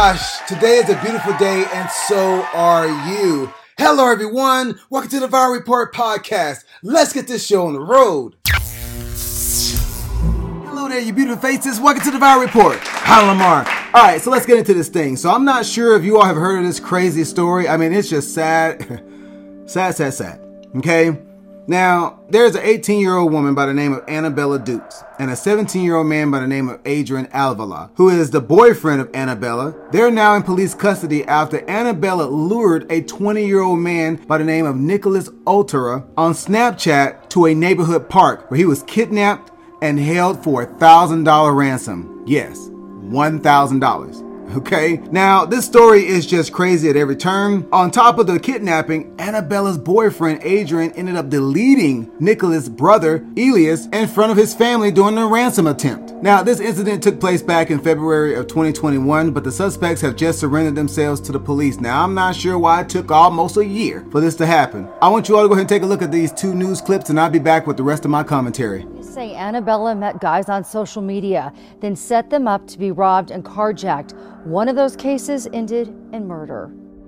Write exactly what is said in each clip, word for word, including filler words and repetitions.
gosh, today is a beautiful day and so are you. Hello everyone, welcome to the Viral Report podcast. Let's get this show on the road. Hello there, you beautiful faces. Welcome to the Viral Report. Hi, Lamar. All right, so let's get into this thing. So I'm not sure if you all have heard of this crazy story. I mean, it's just sad, sad, sad, sad. Okay. Now, there's an eighteen-year-old woman by the name of Annabella Dukes and a seventeen-year-old man by the name of Adrian Avila, who is the boyfriend of Annabella. They're now in police custody after Annabella lured a twenty-year-old man by the name of Nicholas Otero on Snapchat to a neighborhood park where he was kidnapped and held for a one thousand dollars ransom. Yes, one thousand dollars. Okay, now this story is just crazy at every turn. On top of the kidnapping, Annabella's boyfriend Adrian ended up deleting Nicholas' brother Elias in front of his family during the ransom attempt. Now, this incident took place back in February of twenty twenty-one, but the suspects have just surrendered themselves to the police. Now, I'm not sure why it took almost a year for this to happen. I want you all to go ahead and take a look at these two news clips, and I'll be back with the rest of my commentary. Say Annabella met guys on social media, then set them up to be robbed and carjacked. One of those cases ended in murder.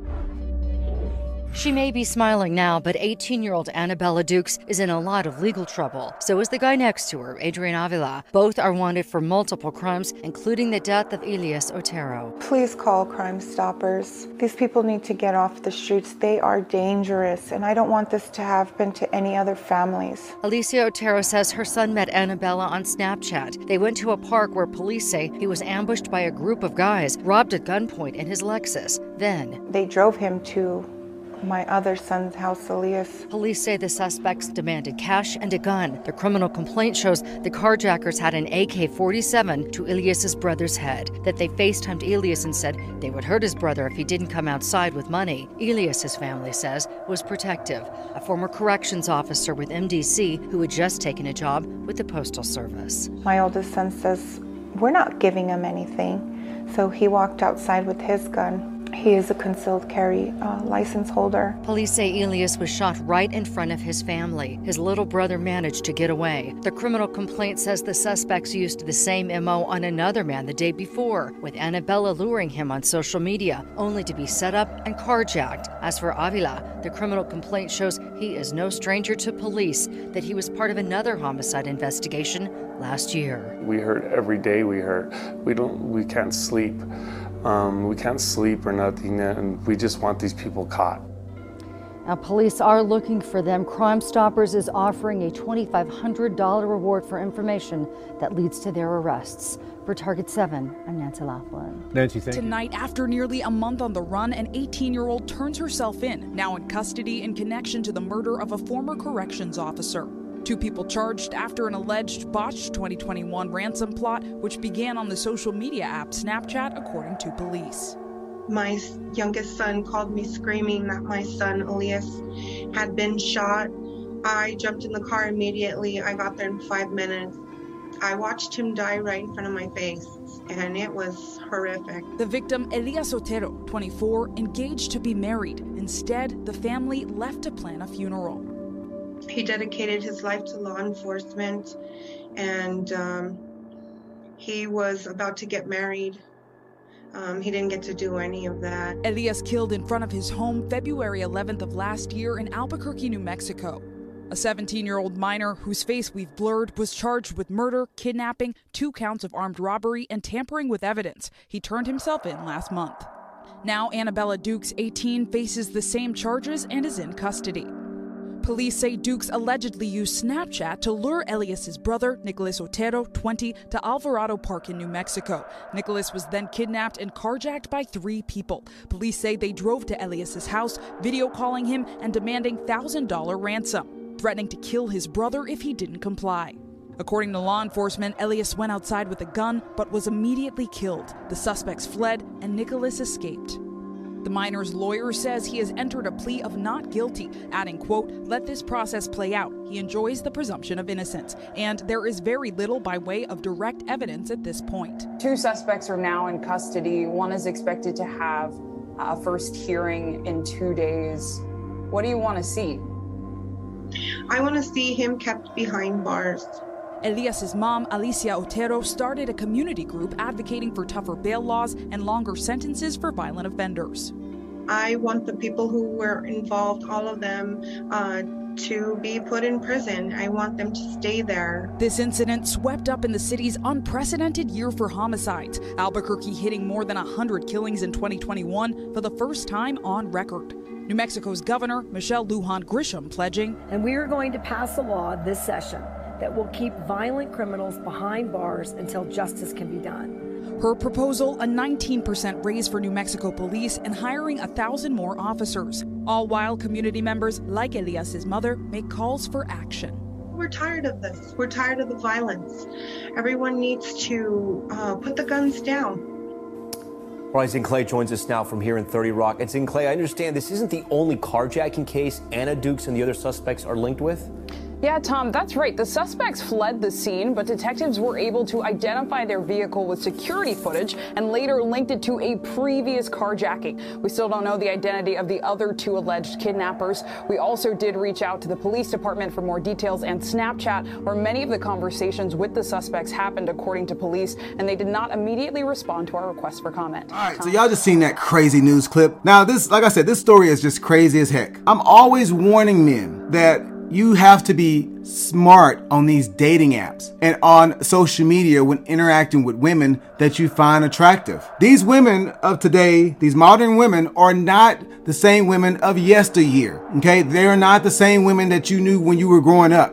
She may be smiling now, but eighteen-year-old Annabella Dukes is in a lot of legal trouble. So is the guy next to her, Adrian Avila. Both are wanted for multiple crimes, including the death of Elias Otero. Please call Crime Stoppers. These people need to get off the streets. They are dangerous, and I don't want this to happen to any other families. Alicia Otero says her son met Annabella on Snapchat. They went to a park where police say he was ambushed by a group of guys, robbed at gunpoint in his Lexus. Then they drove him to my other son's house, Elias. Police say the suspects demanded cash and a gun. The criminal complaint shows the carjackers had an A K forty-seven to Elias's brother's head, that they FaceTimed Elias and said they would hurt his brother if he didn't come outside with money. Elias's family says was protective. A former corrections officer with M D C who had just taken a job with the Postal Service. My oldest son says, we're not giving him anything. So he walked outside with his gun. He is a concealed carry uh, license holder. Police say Elias was shot right in front of his family. His little brother managed to get away. The criminal complaint says the suspects used the same M O on another man the day before, with Annabella luring him on social media, only to be set up and carjacked. As for Avila, the criminal complaint shows he is no stranger to police, that he was part of another homicide investigation last year. We hurt every day. We hurt. We don't. We can't sleep. Um, we can't sleep or nothing, and we just want these people caught. Now, police are looking for them. Crime Stoppers is offering a twenty-five hundred dollars reward for information that leads to their arrests. For Target seven, I'm Nancy Laughlin. Nancy, thank you. Tonight, after nearly a month on the run, an eighteen-year-old turns herself in, now in custody in connection to the murder of a former corrections officer. Two people charged after an alleged botched twenty twenty-one ransom plot, which began on the social media app Snapchat, according to police. My youngest son called me screaming that my son, Elias, had been shot. I jumped in the car immediately. I got there in five minutes. I watched him die right in front of my face, and it was horrific. The victim, Elias Otero, twenty-four, engaged to be married. Instead, the family left to plan a funeral. He dedicated his life to law enforcement, and um, he was about to get married. Um, he didn't get to do any of that. Elias killed in front of his home February eleventh of last year in Albuquerque, New Mexico. A seventeen-year-old minor whose face we've blurred was charged with murder, kidnapping, two counts of armed robbery, and tampering with evidence. He turned himself in last month. Now Annabella Dukes, eighteen, faces the same charges and is in custody. Police say Dukes allegedly used Snapchat to lure Elias's brother, Nicholas Otero, twenty, to Alvarado Park in New Mexico. Nicholas was then kidnapped and carjacked by three people. Police say they drove to Elias's house, video calling him and demanding one thousand dollars ransom, threatening to kill his brother if he didn't comply. According to law enforcement, Elias went outside with a gun but was immediately killed. The suspects fled and Nicholas escaped. The minor's lawyer says he has entered a plea of not guilty, adding, quote, "Let this process play out. He enjoys the presumption of innocence, and there is very little by way of direct evidence at this point." Two suspects are now in custody. One is expected to have a first hearing in two days. What do you want to see? I want to see him kept behind bars. Elias's mom, Alicia Otero, started a community group advocating for tougher bail laws and longer sentences for violent offenders. I want the people who were involved, all of them, uh, to be put in prison. I want them to stay there. This incident swept up in the city's unprecedented year for homicides, Albuquerque hitting more than one hundred killings in twenty twenty-one for the first time on record. New Mexico's Governor Michelle Lujan Grisham pledging, and we are going to pass a law this session that will keep violent criminals behind bars until justice can be done. Her proposal, a nineteen percent raise for New Mexico police and hiring a thousand more officers, all while community members like Elias's mother make calls for action. We're tired of this. We're tired of the violence. Everyone needs to uh, put the guns down. Rising Clay joins us now from here in thirty Rock. And Zing Clay, I understand this isn't the only carjacking case Anna Dukes and the other suspects are linked with? Yeah, Tom, that's right. The suspects fled the scene, but detectives were able to identify their vehicle with security footage and later linked it to a previous carjacking. We still don't know the identity of the other two alleged kidnappers. We also did reach out to the police department for more details and Snapchat, where many of the conversations with the suspects happened, according to police, and they did not immediately respond to our request for comment. All right, Tom. So y'all just seen that crazy news clip. Now, this, like I said, this story is just crazy as heck. I'm always warning men that you have to be smart on these dating apps and on social media when interacting with women that you find attractive. These women of today, these modern women, are not the same women of yesteryear. Okay, they are not the same women that you knew when you were growing up.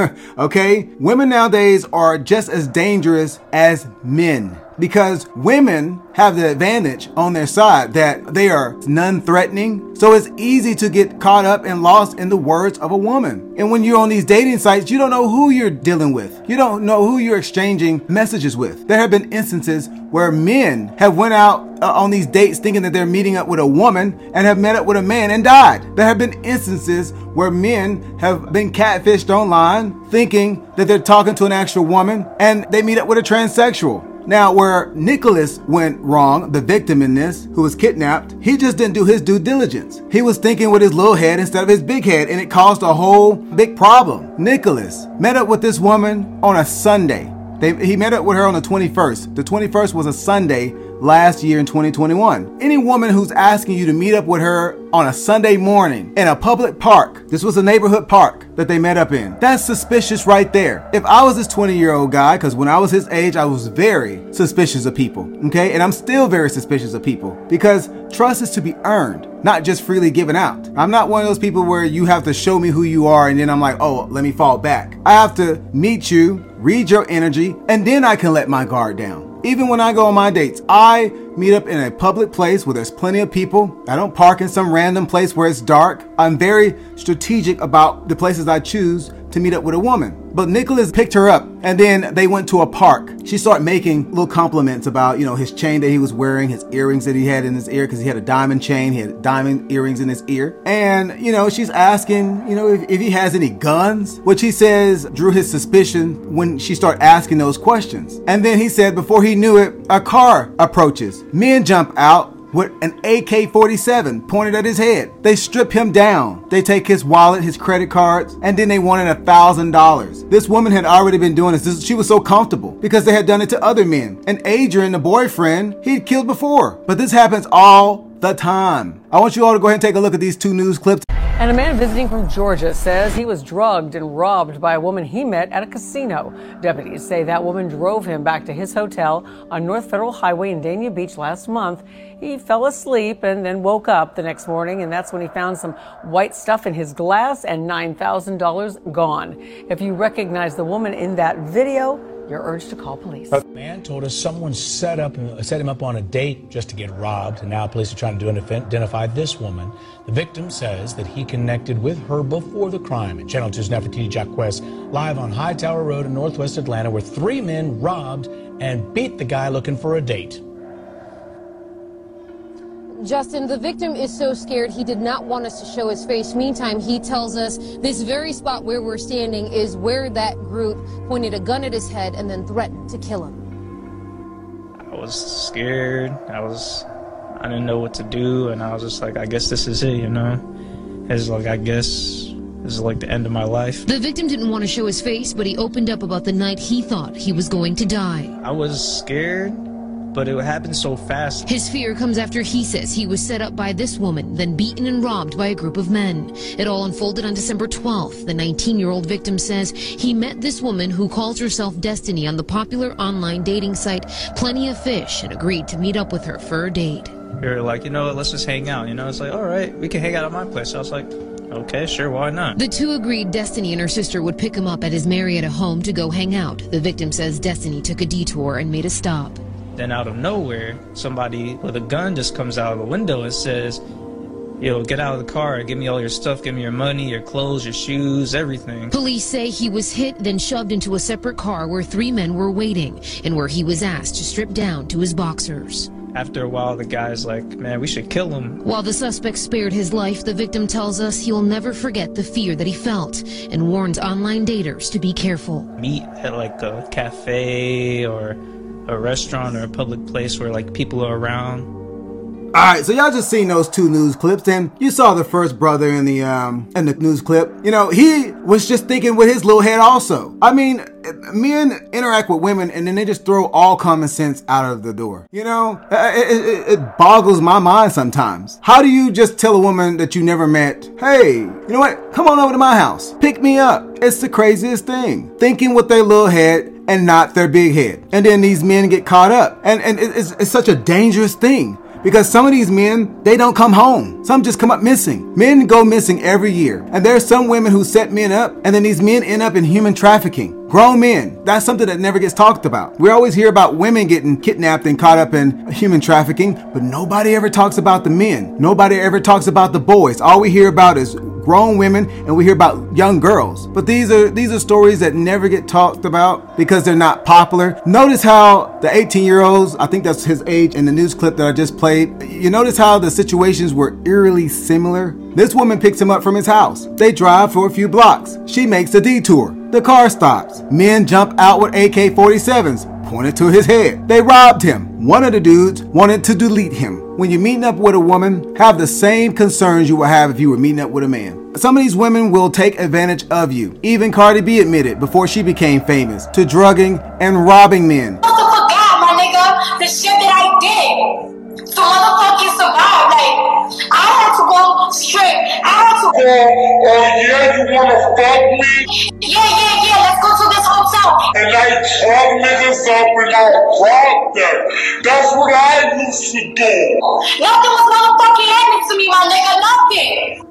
Okay, women nowadays are just as dangerous as men, because women have the advantage on their side that they are non-threatening. So it's easy to get caught up and lost in the words of a woman. And when you're on these dating sites, you don't know who you're dealing with. You don't know who you're exchanging messages with. There have been instances where men have went out uh, on these dates thinking that they're meeting up with a woman and have met up with a man and died. There have been instances where men have been catfished online thinking that they're talking to an actual woman and they meet up with a transsexual. Now, where Nicholas went wrong, the victim in this, who was kidnapped, he just didn't do his due diligence. He was thinking with his little head instead of his big head, and it caused a whole big problem. Nicholas met up with this woman on a Sunday. They, he met up with her on the twenty-first. The twenty-first was a Sunday last year in twenty twenty-one. Any woman who's asking you to meet up with her on a Sunday morning in a public park, this was a neighborhood park that they met up in, that's suspicious right there. If I was this twenty year old guy, because when I was his age, I was very suspicious of people, okay? And I'm still very suspicious of people, because trust is to be earned, not just freely given out. I'm not one of those people where you have to show me who you are and then I'm like, oh, let me fall back. I have to meet you, read your energy, and then I can let my guard down. Even when I go on my dates, I meet up in a public place where there's plenty of people. I don't park in some random place where it's dark. I'm very strategic about the places I choose to meet up with a woman. But Nicholas picked her up and then they went to a park. She started making little compliments about, you know, his chain that he was wearing, his earrings that he had in his ear, because he had a diamond chain, he had diamond earrings in his ear. And, you know, she's asking, you know, if, if he has any guns, which he says drew his suspicion when she started asking those questions. And then he said before he knew it, a car approaches. Men jump out with an A K forty-seven pointed at his head. They strip him down. They take his wallet, his credit cards, and then they wanted a thousand dollars. This woman had already been doing this. this. She was so comfortable because they had done it to other men. And Adrian, the boyfriend, he'd killed before. But this happens all the time. I want you all to go ahead and take a look at these two news clips. And a man visiting from Georgia says he was drugged and robbed by a woman he met at a casino. Deputies say that woman drove him back to his hotel on North Federal Highway in Dania Beach last month. He fell asleep and then woke up the next morning, and that's when he found some white stuff in his glass and nine thousand dollars gone. If you recognize the woman in that video, you're urged to call police. The man told us someone set up set him up on a date just to get robbed, and now police are trying to identify this woman. The victim says that he connected with her before the crime. And Channel two's Nefertiti Jacques live on Hightower Road in Northwest Atlanta, where three men robbed and beat the guy looking for a date. Justin, the victim is so scared he did not want us to show his face. Meantime, he tells us this very spot where we're standing is where that group pointed a gun at his head and then threatened to kill him. I was scared. I was, I didn't know what to do, and I was just like, I guess this is it, you know? It's like, I guess This is like the end of my life. The victim didn't want to show his face, but he opened up about the night he thought he was going to die. I was scared, but it happened so fast. His fear comes after he says he was set up by this woman, then beaten and robbed by a group of men. It all unfolded on December twelfth. The nineteen-year-old victim says he met this woman who calls herself Destiny on the popular online dating site Plenty of Fish and agreed to meet up with her for a date. We were like, you know what, let's just hang out. You know, it's like, all right, we can hang out at my place. I was like, okay, sure, why not? The two agreed Destiny and her sister would pick him up at his Marietta home to go hang out. The victim says Destiny took a detour and made a stop. Then out of nowhere, somebody with a gun just comes out of the window and says, yo, get out of the car, give me all your stuff, give me your money, your clothes, your shoes, everything. Police say he was hit, then shoved into a separate car where three men were waiting and where he was asked to strip down to his boxers. After a while, the guy's like, man, we should kill him. While the suspect spared his life, the victim tells us he will never forget the fear that he felt and warns online daters to be careful. Meet at like a cafe or a restaurant or a public place where like people are around. Alright, so y'all just seen those two news clips, and you saw the first brother in the um in the news clip. You know, he was just thinking with his little head also. I mean, men interact with women and then they just throw all common sense out of the door. You know, it, it, it boggles my mind sometimes. How do you just tell a woman that you never met, hey, you know what, come on over to my house, pick me up? It's the craziest thing. Thinking with their little head and not their big head. And then these men get caught up. And, and it's, it's such a dangerous thing. Because some of these men, they don't come home. Some just come up missing. Men go missing every year. And there's some women who set men up, and then these men end up in human trafficking. Grown men. That's something that never gets talked about. We always hear about women getting kidnapped and caught up in human trafficking, but nobody ever talks about the men. Nobody ever talks about the boys. All we hear about is grown women, and we hear about young girls. But these are these are stories that never get talked about because they're not popular. Notice how the eighteen-year-olds, I think that's his age in the news clip that I just played, you notice how the situations were eerily similar? This woman picks him up from his house. They drive for a few blocks. She makes a detour. The car stops. Men jump out with A K forty-sevens, pointed to his head. They robbed him. One of the dudes wanted to delete him. When you're meeting up with a woman, have the same concerns you would have if you were meeting up with a man. Some of these women will take advantage of you. Even Cardi B admitted before she became famous to drugging and robbing men. I forgot, my nigga, the shit that I did to motherfucking survive. Like, I had to go strip. I had to. Oh, oh yeah, you wanna fuck me? Yeah, yeah, yeah. Let's go to this hotel. And I drug niggas up and I robbed them. That's what I used to do. Nothing was motherfucking happening to me, my nigga. Nothing.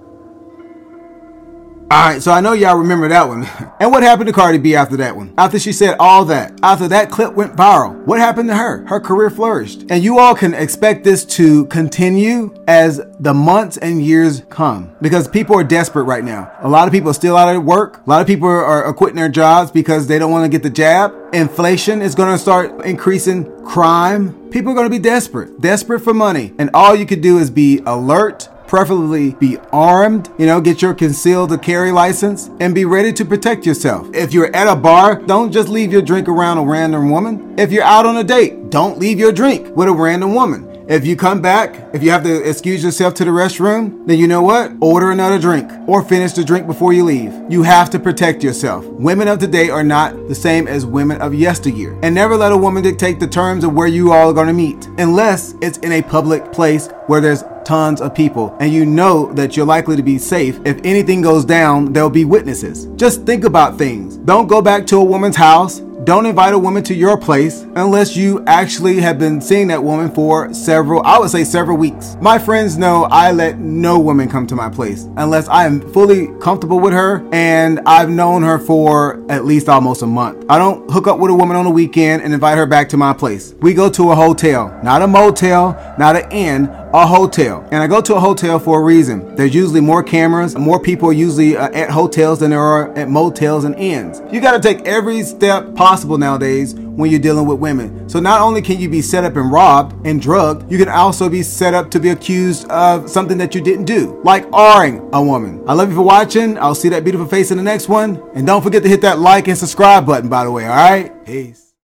Alright, so I know y'all remember that one. And what happened to Cardi B after that one? After she said all that, after that clip went viral, what happened to her? Her career flourished. And you all can expect this to continue as the months and years come. Because people are desperate right now. A lot of people are still out of work. A lot of people are, are quitting their jobs because they don't want to get the jab. Inflation is going to start increasing. Crime. People are going to be desperate. Desperate for money. And all you could do is be alert. Preferably be armed, you know, get your concealed carry license and be ready to protect yourself. If you're at a bar, don't just leave your drink around a random woman. If you're out on a date, don't leave your drink with a random woman. If you come back, if you have to excuse yourself to the restroom, then you know what? Order another drink or finish the drink before you leave. You have to protect yourself. Women of today are not the same as women of yesteryear. And never let a woman dictate the terms of where you all are going to meet, unless it's in a public place where there's tons of people and you know that you're likely to be safe. If anything goes down, there'll be witnesses. Just think about things. Don't go back to a woman's house. Don't invite a woman to your place unless you actually have been seeing that woman for several, I would say several weeks. My friends know I let no woman come to my place unless I am fully comfortable with her and I've known her for at least almost a month. I don't hook up with a woman on the weekend and invite her back to my place. We go to a hotel, not a motel, not an inn, a hotel. And I go to a hotel for a reason. There's usually more cameras, more people are usually uh, at hotels than there are at motels and inns. You got to take every step possible nowadays when you're dealing with women. So not only can you be set up and robbed and drugged, you can also be set up to be accused of something that you didn't do, like R-ing a woman. I love you for watching. I'll see that beautiful face in the next one. And don't forget to hit that like and subscribe button, by the way, all right? Peace.